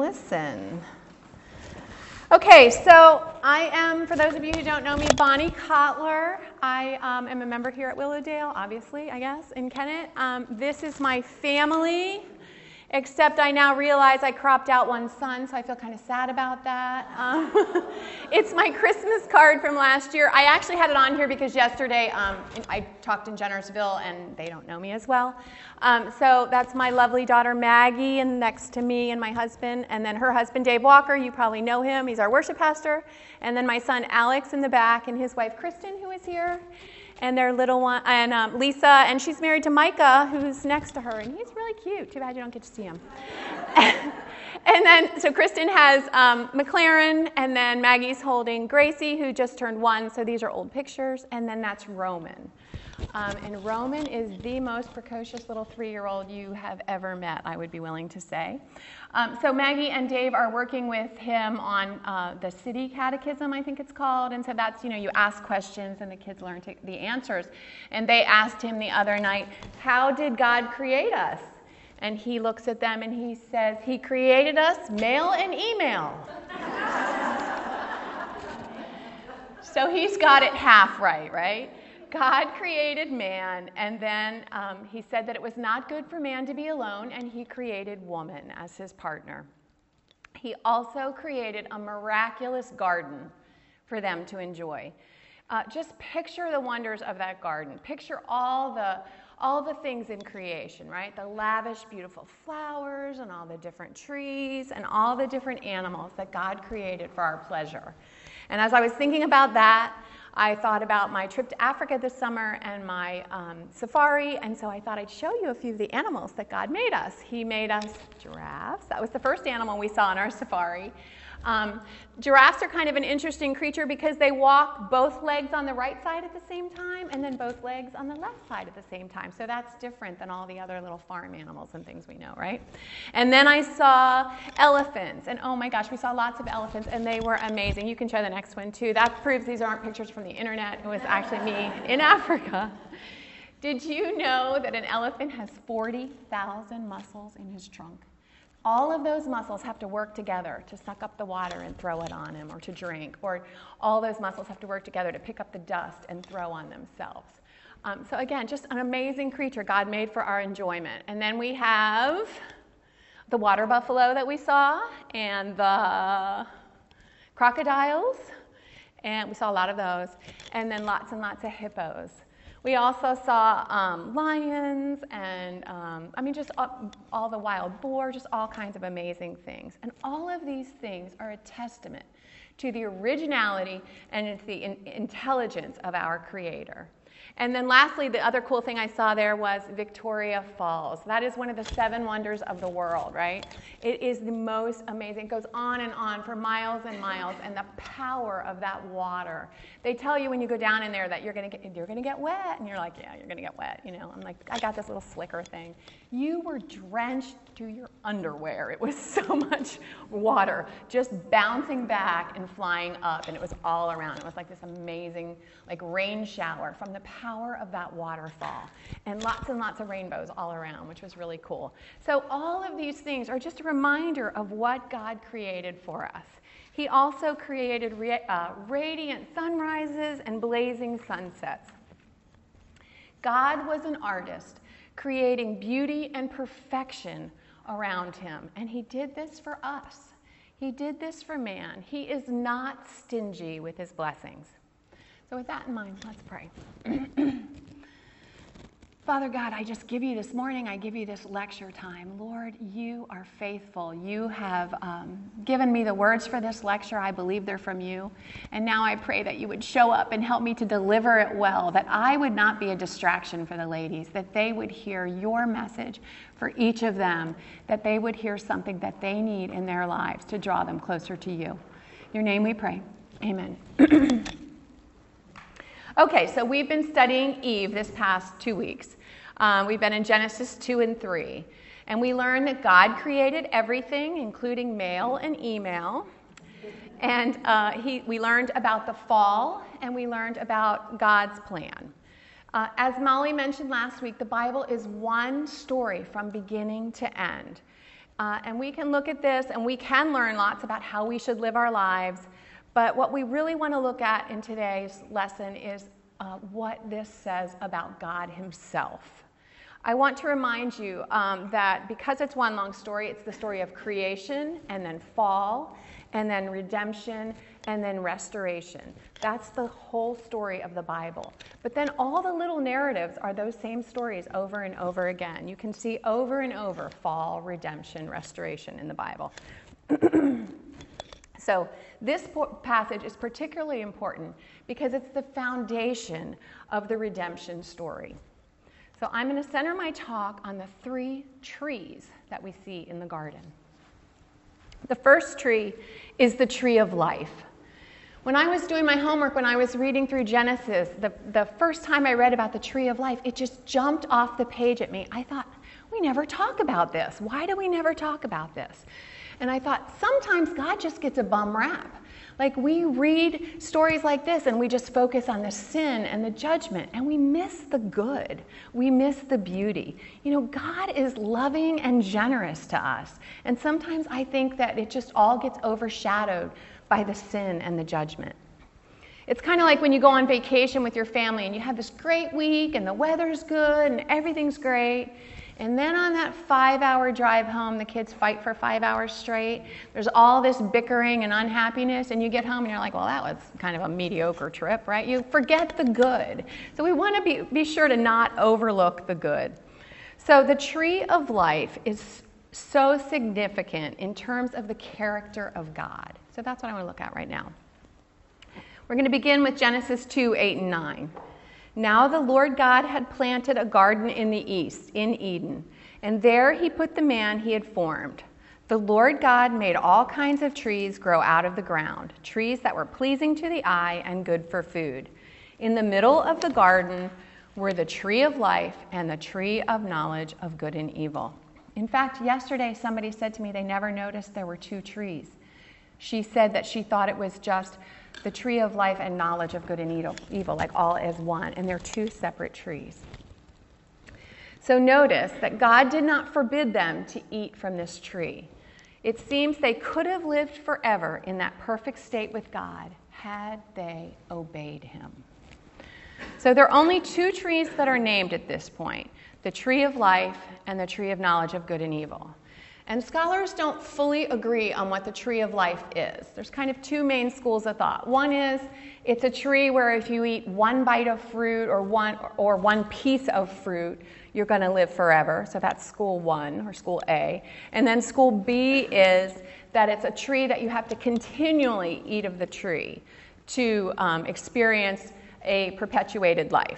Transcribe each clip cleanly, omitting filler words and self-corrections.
listen. Okay, so I am, for those of you who don't know me, Bonnie Kotler. I am a member here at Willowdale, obviously, I guess, in Kennett. This is my family, except I now realize I cropped out one son, so I feel kind of sad about that. It's my Christmas card from last year. I actually had it on here because yesterday I talked in Jennersville, and they don't know me as well. So that's my lovely daughter Maggie, and next to me and my husband, and then her husband Dave Walker. You probably know him. He's our worship pastor. And then my son Alex in the back, and his wife Kristen, who is here. And their little one, and Lisa, and she's married to Micah, who's next to her, and he's really cute. Too bad you don't get to see him. And then, so Kristen has McLaren, and then Maggie's holding Gracie, who just turned 1, so these are old pictures, and then that's Roman. And Roman is the most precocious little 3-year-old you have ever met, I would be willing to say. So Maggie and Dave are working with him on the City Catechism, I think it's called. And so that's, you ask questions and the kids learn the answers. And they asked him the other night, how did God create us? And he looks at them and he says, he created us male and email. So he's got it half right? God created man, and then he said that it was not good for man to be alone, and he created woman as his partner. He also created a miraculous garden for them to enjoy. Just picture the wonders of that garden. Picture all the things in creation, right? The lavish, beautiful flowers and all the different trees and all the different animals that God created for our pleasure. And as I was thinking about that, I thought about my trip to Africa this summer and my safari, and so I thought I'd show you a few of the animals that God made us. He made us giraffes. That was the first animal we saw on our safari. Giraffes are kind of an interesting creature because they walk both legs on the right side at the same time and then both legs on the left side at the same time. So that's different than all the other little farm animals and things we know, right? And then I saw elephants, and oh my gosh, we saw lots of elephants, and they were amazing. You can show the next one too. That proves these aren't pictures from the internet. It was actually me in Africa. Did you know that an elephant has 40,000 muscles in his trunk? All of those muscles have to work together to suck up the water and throw it on him, or to drink, or all those muscles have to work together to pick up the dust and throw on themselves. So again, just an amazing creature God made for our enjoyment. And then we have the water buffalo that we saw, and the crocodiles, and we saw a lot of those, and then lots and lots of hippos. We also saw lions and, just all the wild boar, just all kinds of amazing things. And all of these things are a testament to the originality and the intelligence of our Creator. And then lastly, the other cool thing I saw there was Victoria Falls. That is one of the 7 wonders of the world, right? It is the most amazing. It goes on and on for miles and miles, and the power of that water. They tell you when you go down in there that you're going to get wet, and you're like, yeah, you're going to get wet. I'm like, I got this little slicker thing. You were drenched to your underwear. It was so much water just bouncing back and flying up, and it was all around. It was like this amazing rain shower from the power of that waterfall, and lots of rainbows all around, which was really cool. So all of these things are just a reminder of what God created for us. He also created radiant sunrises and blazing sunsets. God was an artist creating beauty and perfection around him, and he did this for us. He did this for man. He is not stingy with his blessings. So with that in mind, let's pray. Father God, I just give you this morning, I give you this lecture time. Lord, you are faithful. You have given me the words for this lecture. I believe they're from you. And now I pray that you would show up and help me to deliver it well, that I would not be a distraction for the ladies, that they would hear your message for each of them, that they would hear something that they need in their lives to draw them closer to you. In your name we pray. Amen. Okay, so we've been studying Eve this past 2 weeks. We've been in Genesis 2 and 3. And we learned that God created everything, including male and email. And we learned about the fall, and we learned about God's plan. As Molly mentioned last week, the Bible is one story from beginning to end. And we can look at this and we can learn lots about how we should live our lives. But what we really want to look at in today's lesson is what this says about God himself. I want to remind you that because it's one long story, it's the story of creation and then fall and then redemption and then restoration. That's the whole story of the Bible. But then all the little narratives are those same stories over and over again. You can see over and over fall, redemption, restoration in the Bible. So this passage is particularly important because it's the foundation of the redemption story. So I'm going to center my talk on the 3 trees that we see in the garden. The first tree is the tree of life. When I was doing my homework, when I was reading through Genesis, the first time I read about the tree of life, it just jumped off the page at me. I thought, we never talk about this. Why do we never talk about this? And I thought, sometimes God just gets a bum rap. Like we read stories like this and we just focus on the sin and the judgment and we miss the good. We miss the beauty. You know, God is loving and generous to us. And sometimes I think that it just all gets overshadowed by the sin and the judgment. It's kind of like when you go on vacation with your family and you have this great week and the weather's good and everything's great. And then on that 5-hour drive home, the kids fight for 5 hours straight. There's all this bickering and unhappiness, and you get home and you're like, well, that was kind of a mediocre trip, right? You forget the good. So we want to be sure to not overlook the good. So the tree of life is so significant in terms of the character of God. So that's what I want to look at right now. We're going to begin with Genesis 2, 8, and 9. Now the Lord God had planted a garden in the east, in Eden, and there he put the man he had formed. The Lord God made all kinds of trees grow out of the ground, trees that were pleasing to the eye and good for food. In the middle of the garden were the tree of life and the tree of knowledge of good and evil. In fact, yesterday somebody said to me they never noticed there were 2 trees. She said that she thought it was just the tree of life and knowledge of good and evil, like all as one, and they're 2 separate trees. So notice that God did not forbid them to eat from this tree. It seems they could have lived forever in that perfect state with God had they obeyed him. So there are only 2 trees that are named at this point, the tree of life and the tree of knowledge of good and evil. And scholars don't fully agree on what the tree of life is. There's kind of 2 main schools of thought. One is it's a tree where if you eat one bite of fruit or one piece of fruit, you're going to live forever. So that's school 1 or school A. And then school B is that it's a tree that you have to continually eat of the tree to experience a perpetuated life.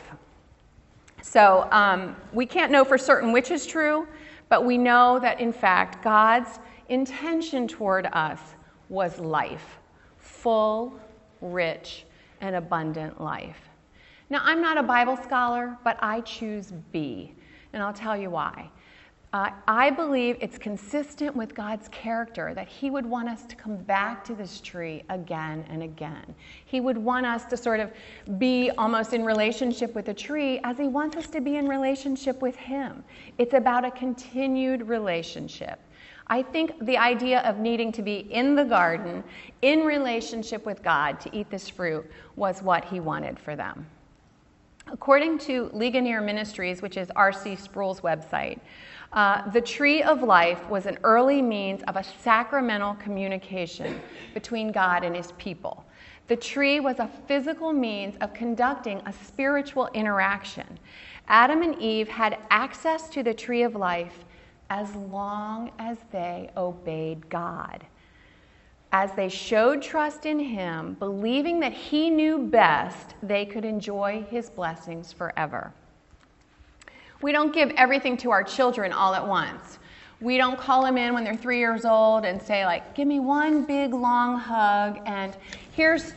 So we can't know for certain which is true, but we know that, in fact, God's intention toward us was life, full, rich, and abundant life. Now, I'm not a Bible scholar, but I choose B, and I'll tell you why. I believe it's consistent with God's character that he would want us to come back to this tree again and again. He would want us to sort of be almost in relationship with the tree as he wants us to be in relationship with him. It's about a continued relationship. I think the idea of needing to be in the garden, in relationship with God to eat this fruit was what he wanted for them. According to Ligonier Ministries, which is R.C. Sproul's website, the tree of life was an early means of a sacramental communication between God and his people. The tree was a physical means of conducting a spiritual interaction. Adam and Eve had access to the tree of life as long as they obeyed God. As they showed trust in him, believing that he knew best, they could enjoy his blessings forever. We don't give everything to our children all at once. We don't call them in when they're 3 years old and say, like, give me one big long hug and here's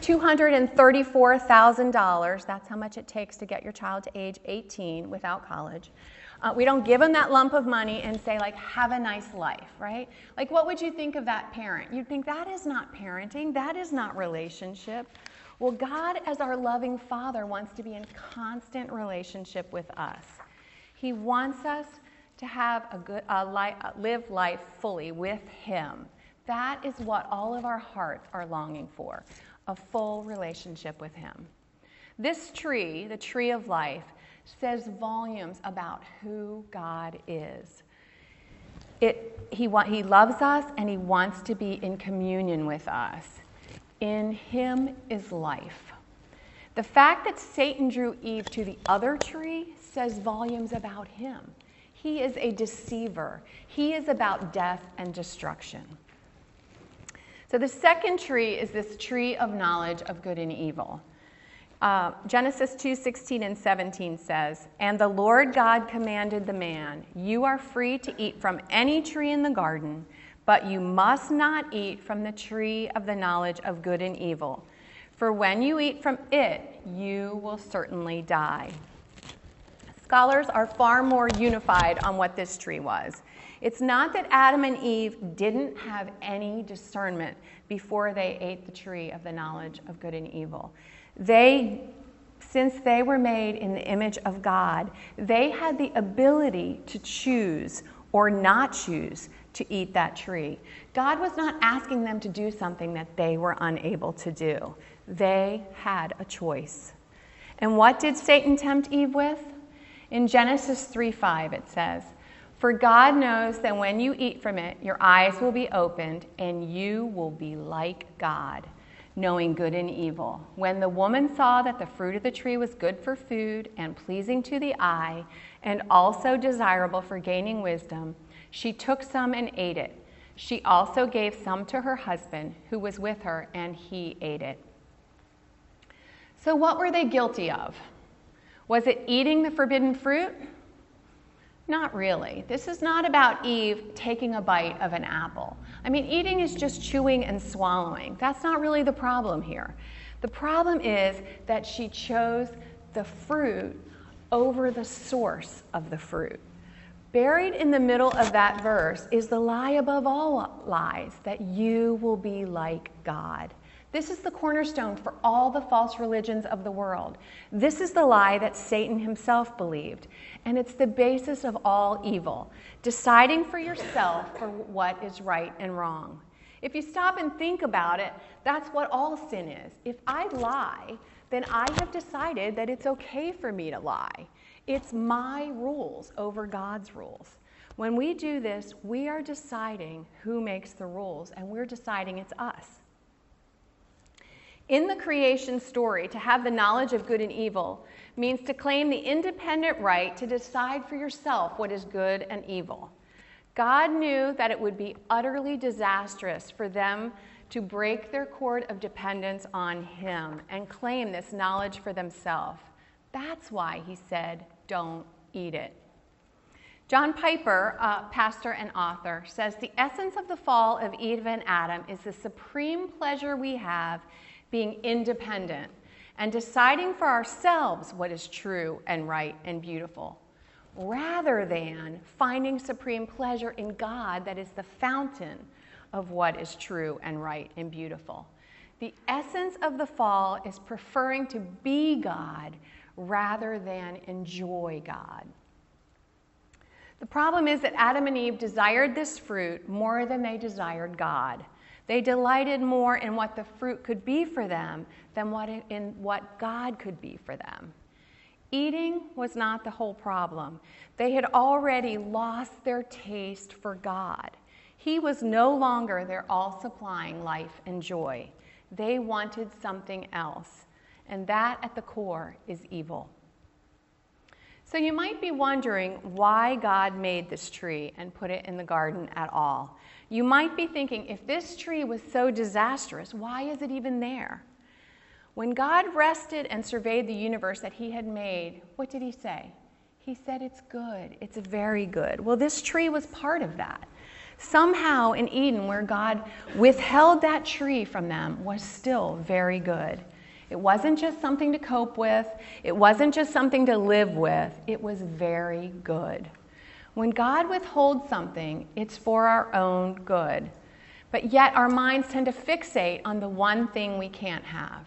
$234,000. That's how much it takes to get your child to age 18 without college. We don't give them that lump of money and say, like, have a nice life, right? Like, what would you think of that parent? You'd think that is not parenting. That is not relationship. Well, God, as our loving Father, wants to be in constant relationship with us. He wants us to have live life fully with Him. That is what all of our hearts are longing for, a full relationship with Him. This tree, the tree of life, says volumes about who God is. He loves us and He wants to be in communion with us. In Him is life. The fact that Satan drew Eve to the other tree says volumes about him. He is a deceiver. He is about death and destruction. So the second tree is this tree of knowledge of good and evil. Genesis 2:16 and 17 says, "And the Lord God commanded the man, 'You are free to eat from any tree in the garden, but you must not eat from the tree of the knowledge of good and evil. For when you eat from it, you will certainly die.'" Scholars are far more unified on what this tree was. It's not that Adam and Eve didn't have any discernment before they ate the tree of the knowledge of good and evil. Since they were made in the image of God, they had the ability to choose or not choose to eat that tree. God was not asking them to do something that they were unable to do. They had a choice. And what did Satan tempt Eve with? In Genesis 3:5 it says, "For God knows that when you eat from it, your eyes will be opened, and you will be like God, knowing good and evil. When the woman saw that the fruit of the tree was good for food and pleasing to the eye, and also desirable for gaining wisdom, she took some and ate it. She also gave some to her husband who was with her, and he ate it." So what were they guilty of? Was it eating the forbidden fruit? Not really. This is not about Eve taking a bite of an apple. I mean, eating is just chewing and swallowing. That's not really the problem here. The problem is that she chose the fruit over the source of the fruit. Buried in the middle of that verse is the lie above all lies, that you will be like God. This is the cornerstone for all the false religions of the world. This is the lie that Satan himself believed, and it's the basis of all evil, deciding for yourself for what is right and wrong. If you stop and think about it, that's what all sin is. If I lie, then I have decided that it's okay for me to lie. It's my rules over God's rules. When we do this, we are deciding who makes the rules, and we're deciding it's us. In the creation story, to have the knowledge of good and evil means to claim the independent right to decide for yourself what is good and evil. God knew that it would be utterly disastrous for them to break their cord of dependence on Him and claim this knowledge for themselves. That's why He said, "Don't eat it." John Piper, pastor and author, says the essence of the fall of Eve and Adam is the supreme pleasure we have being independent and deciding for ourselves what is true and right and beautiful, rather than finding supreme pleasure in God that is the fountain of what is true and right and beautiful. The essence of the fall is preferring to be God rather than enjoy God. The problem is that Adam and Eve desired this fruit more than they desired God. They delighted more in what the fruit could be for them than in what God could be for them. Eating was not the whole problem. They had already lost their taste for God. He was no longer their all-supplying life and joy. They wanted something else, and that at the core is evil. So you might be wondering why God made this tree and put it in the garden at all. You might be thinking, if this tree was so disastrous, why is it even there? When God rested and surveyed the universe that He had made, what did He say? He said, "It's good. It's very good." Well, this tree was part of that. Somehow in Eden, where God withheld that tree from them, was still very good. It wasn't just something to cope with. It wasn't just something to live with. It was very good. When God withholds something, it's for our own good. But yet our minds tend to fixate on the one thing we can't have.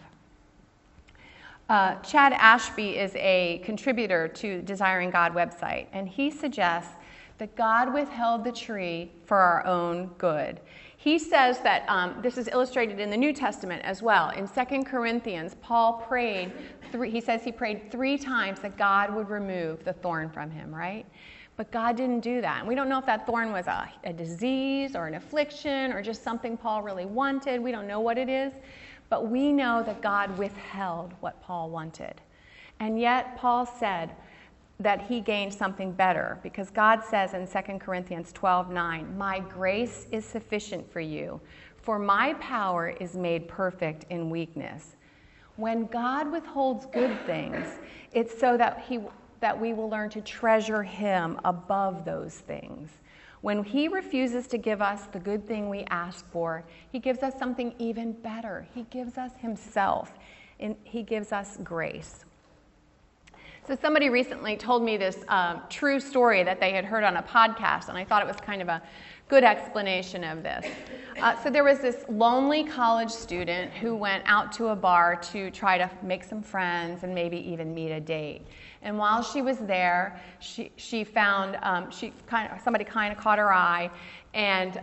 Chad Ashby is a contributor to Desiring God website, and he suggests that God withheld the tree for our own good. He says that, this is illustrated in the New Testament as well. In 2 Corinthians, Paul prayed, he says he prayed 3 times that God would remove the thorn from him, right? But God didn't do that. And we don't know if that thorn was a disease or an affliction or just something Paul really wanted. We don't know what it is. But we know that God withheld what Paul wanted. And yet Paul said that he gained something better, because God says in 2 Corinthians 12:9, "My grace is sufficient for you, for my power is made perfect in weakness." When God withholds good things, it's so that we will learn to treasure him above those things. When he refuses to give us the good thing we ask for, he gives us something even better. He gives us himself, and he gives us grace. So somebody recently told me this true story that they had heard on a podcast, and I thought it was kind of a good explanation of this. So there was this lonely college student who went out to a bar to try to make some friends and maybe even meet a date. And while she was there, she found somebody kind of caught her eye, and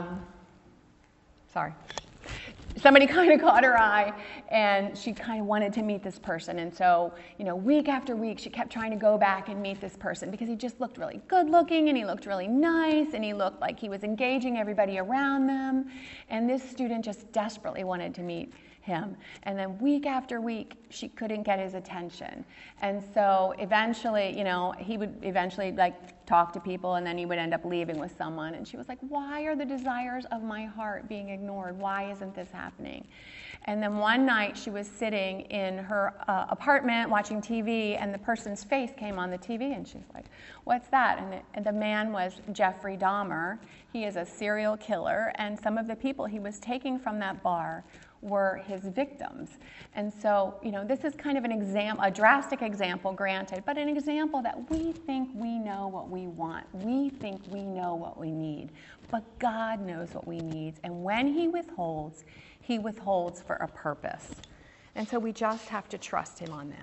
somebody kind of caught her eye, and she kind of wanted to meet this person. And so, week after week, she kept trying to go back and meet this person because he just looked really good looking, and he looked really nice, and he looked like he was engaging everybody around them. And this student just desperately wanted to meet him. And then week after week, she couldn't get his attention. And so eventually, he would eventually talk to people, and then he would end up leaving with someone. And she was like, "Why are the desires of my heart being ignored? Why isn't this happening?" And then one night she was sitting in her apartment watching TV, and the person's face came on the TV, and she's like, "What's that?" And the man was Jeffrey Dahmer. He is a serial killer, and some of the people he was taking from that bar were his victims. And so, this is kind of an example, a drastic example, granted, but an example that we think we know what we want. We think we know what we need. But God knows what we need. And when he withholds for a purpose. And so we just have to trust him on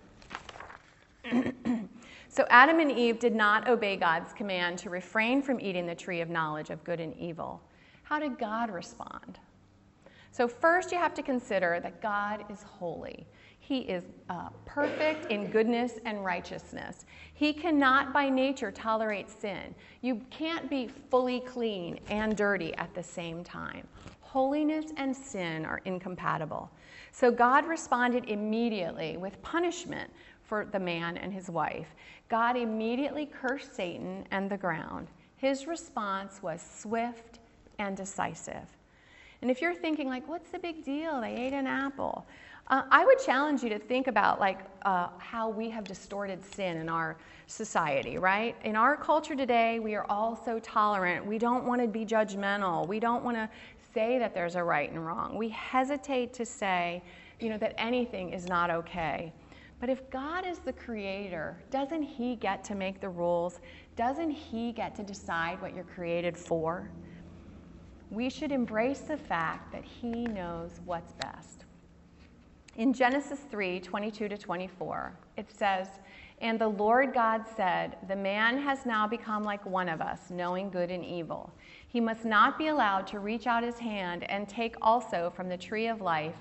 that. So Adam and Eve did not obey God's command to refrain from eating the tree of knowledge of good and evil. How did God respond? So first you have to consider that God is holy. He is perfect in goodness and righteousness. He cannot by nature tolerate sin. You can't be fully clean and dirty at the same time. Holiness and sin are incompatible. So God responded immediately with punishment for the man and his wife. God immediately cursed Satan and the ground. His response was swift and decisive. And if you're thinking, what's the big deal? They ate an apple. I would challenge you to think about how we have distorted sin in our society, right? In our culture today, we are all so tolerant. We don't want to be judgmental. We don't want to say that there's a right and wrong. We hesitate to say, that anything is not okay. But if God is the creator, doesn't he get to make the rules? Doesn't he get to decide what you're created for? We should embrace the fact that he knows what's best. In Genesis 3:22-24, it says, "And the Lord God said, 'The man has now become like one of us, knowing good and evil. He must not be allowed to reach out his hand and take also from the tree of life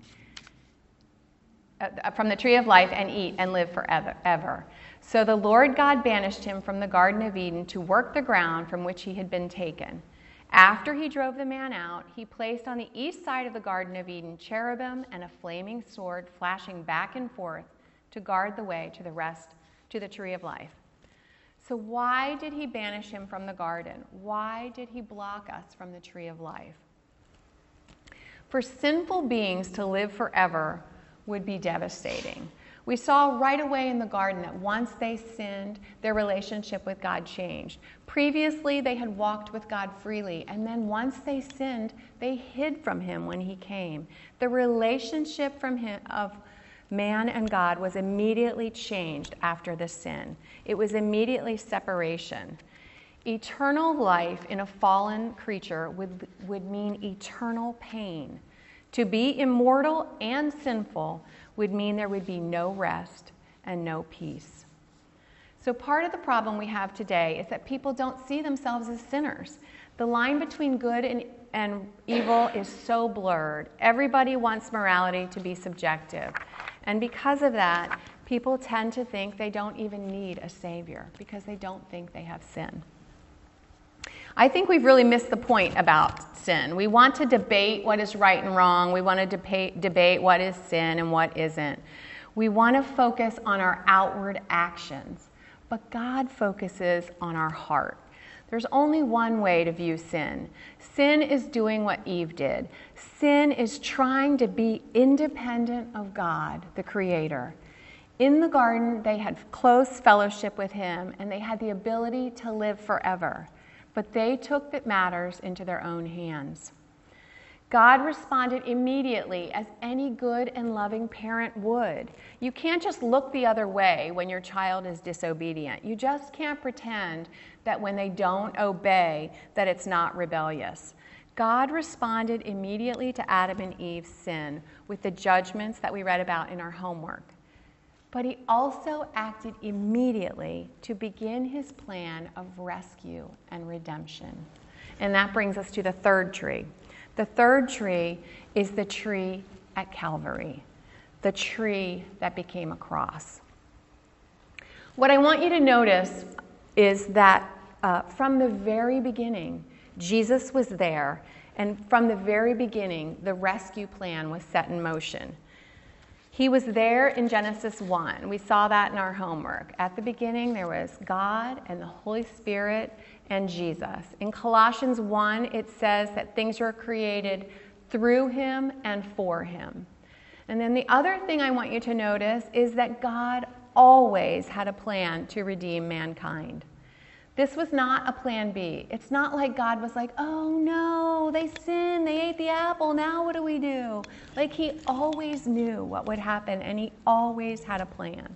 and eat and live forever.' So the Lord God banished him from the Garden of Eden to work the ground from which he had been taken. After he drove the man out, he placed on the east side of the Garden of Eden cherubim and a flaming sword flashing back and forth to guard the way to the tree of life." So why did he banish him from the garden? Why did he block us from the tree of life? For sinful beings to live forever would be devastating. We saw right away in the garden that once they sinned, their relationship with God changed. Previously, they had walked with God freely, and then once they sinned, they hid from him when he came. The relationship of man and God was immediately changed after the sin. It was immediately separation. Eternal life in a fallen creature would mean eternal pain. To be immortal and sinful would mean there would be no rest and no peace. So part of the problem we have today is that people don't see themselves as sinners. The line between good and evil is so blurred. Everybody wants morality to be subjective. And because of that, people tend to think they don't even need a savior because they don't think they have sin. I think we've really missed the point about sin. We want to debate what is right and wrong. We want to debate what is sin and what isn't. We want to focus on our outward actions, but God focuses on our heart. There's only one way to view sin. Sin is doing what Eve did. Sin is trying to be independent of God, the Creator. In the garden, they had close fellowship with Him, and they had the ability to live forever. But they took matters into their own hands. God responded immediately, as any good and loving parent would. You can't just look the other way when your child is disobedient. You just can't pretend that when they don't obey, that it's not rebellious. God responded immediately to Adam and Eve's sin with the judgments that we read about in our homework. But He also acted immediately to begin His plan of rescue and redemption. And that brings us to the third tree. The third tree is the tree at Calvary, the tree that became a cross. What I want you to notice is that from the very beginning, Jesus was there, and from the very beginning, the rescue plan was set in motion. He was there in Genesis 1. We saw that in our homework. At the beginning, there was God and the Holy Spirit and Jesus. In Colossians 1, it says that things were created through Him and for Him. And then the other thing I want you to notice is that God always had a plan to redeem mankind. This was not a plan B. It's not like God was like, oh no, they sinned, they ate the apple, now what do we do? Like He always knew what would happen, and He always had a plan.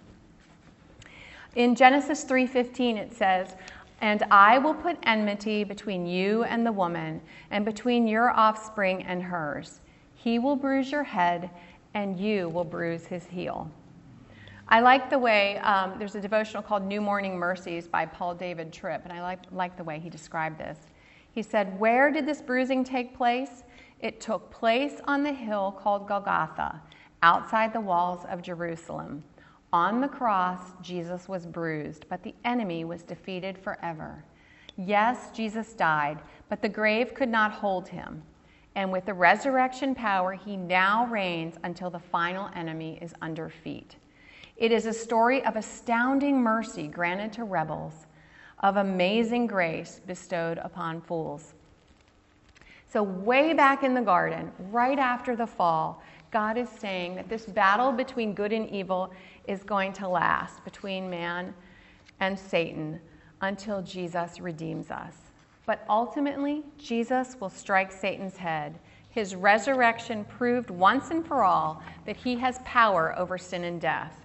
In Genesis 3:15 it says, and I will put enmity between you and the woman, and between your offspring and hers. He will bruise your head, and you will bruise his heel. I like the way, there's a devotional called New Morning Mercies by Paul David Tripp, and I like the way he described this. He said, where did this bruising take place? It took place on the hill called Golgotha, outside the walls of Jerusalem. On the cross, Jesus was bruised, but the enemy was defeated forever. Yes, Jesus died, but the grave could not hold Him. And with the resurrection power, He now reigns until the final enemy is under feet. It is a story of astounding mercy granted to rebels, of amazing grace bestowed upon fools. So way back in the garden, right after the fall, God is saying that this battle between good and evil is going to last between man and Satan until Jesus redeems us. But ultimately, Jesus will strike Satan's head. His resurrection proved once and for all that He has power over sin and death.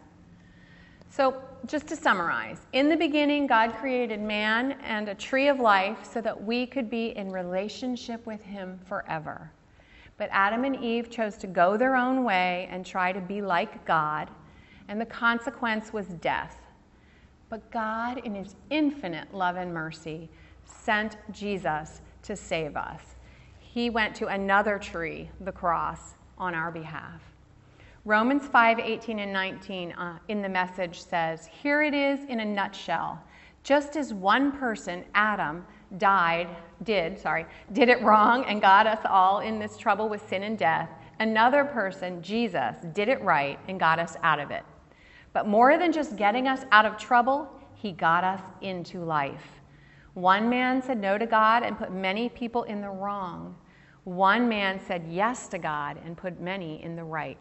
So just to summarize, in the beginning, God created man and a tree of life so that we could be in relationship with Him forever. But Adam and Eve chose to go their own way and try to be like God, and the consequence was death. But God, in His infinite love and mercy, sent Jesus to save us. He went to another tree, the cross, on our behalf. Romans 5:18 and 19 in the Message says, here it is in a nutshell. Just as one person, Adam, did it wrong and got us all in this trouble with sin and death, another person, Jesus, did it right and got us out of it. But more than just getting us out of trouble, He got us into life. One man said no to God and put many people in the wrong. One man said yes to God and put many in the right.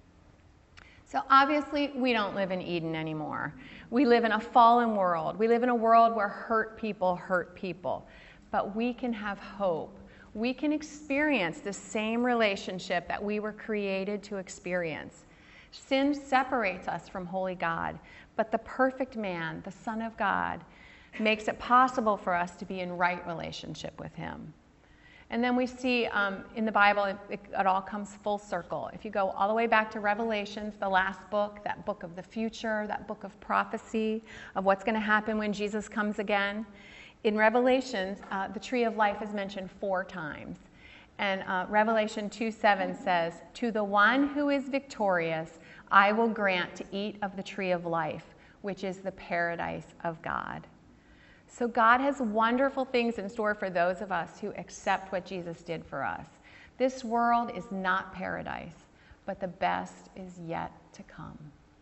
So obviously, we don't live in Eden anymore. We live in a fallen world. We live in a world where hurt people. But we can have hope. We can experience the same relationship that we were created to experience. Sin separates us from holy God, but the perfect man, the Son of God, makes it possible for us to be in right relationship with Him. And then we see in the Bible, it all comes full circle. If you go all the way back to Revelations, the last book, that book of the future, that book of prophecy, of what's going to happen when Jesus comes again. In Revelations, the tree of life is mentioned 4 times. And Revelation 2:7 says, "To the one who is victorious, I will grant to eat of the tree of life, which is the paradise of God." So God has wonderful things in store for those of us who accept what Jesus did for us. This world is not paradise, but the best is yet to come.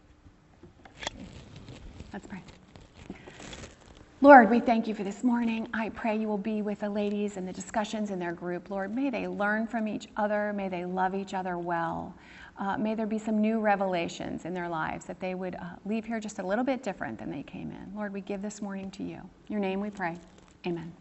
Let's pray. Lord, we thank you for this morning. I pray you will be with the ladies and the discussions in their group. Lord, may they learn from each other. May they love each other well. May there be some new revelations in their lives, that they would leave here just a little bit different than they came in. Lord, we give this morning to you. In your name we pray. Amen.